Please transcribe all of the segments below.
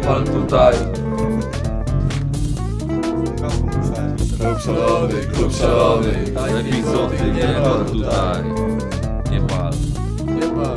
pal tutaj. Klub szalony, lepiej złoty, nie pal tutaj. Nie pal. Nie ma.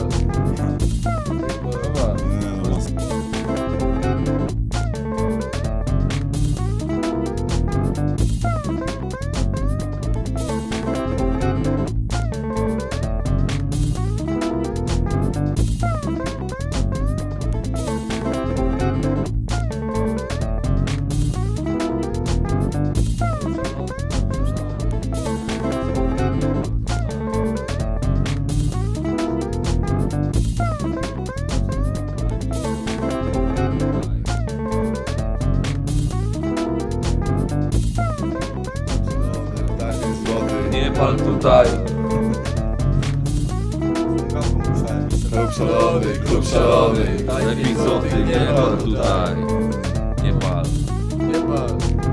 Nie pal tutaj. Klub szalony, lepiej złoty, nie pal tutaj. Nie pal. Nie ma.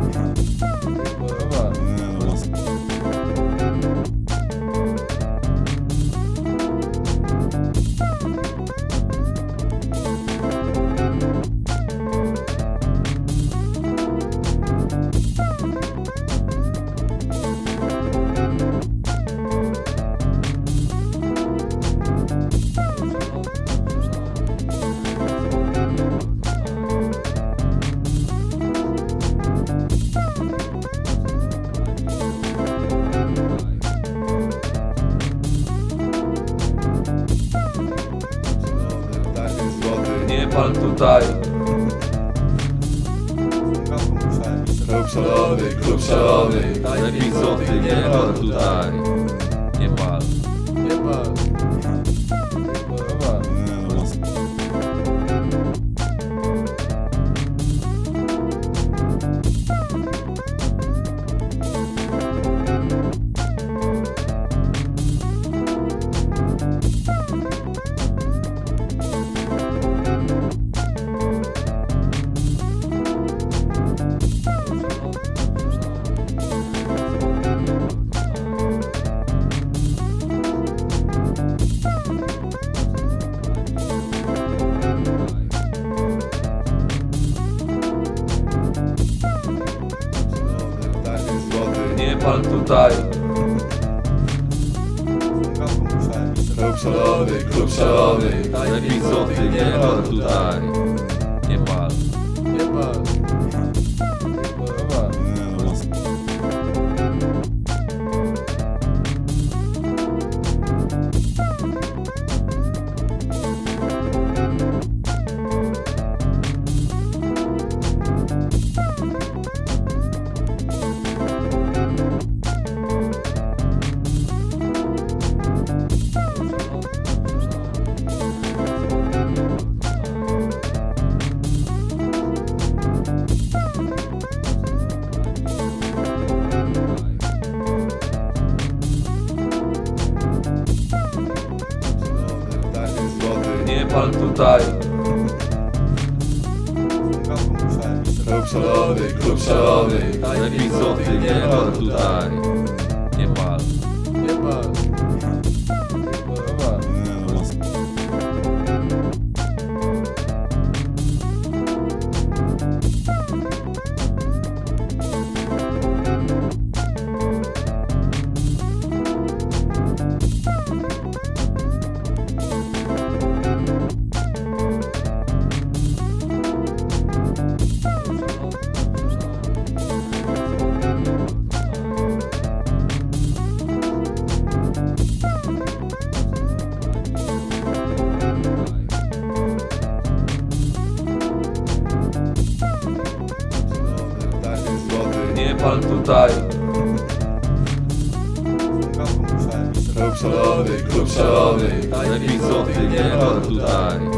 Nie pal tutaj. Klub szalony, lepiej złoty, nie pal tutaj. Nie pal. Nie ma. Nie pal tutaj. Klub szalony, lepiej złoty, nie pal tutaj. Nie pal. Nie ma. Nie pal tutaj. Klub szalony, lepiej złoty, nie pal tutaj. Nie pal. Nie ma. Nie pal tutaj. Klub szalony, lepiej złoty, nie pal tutaj.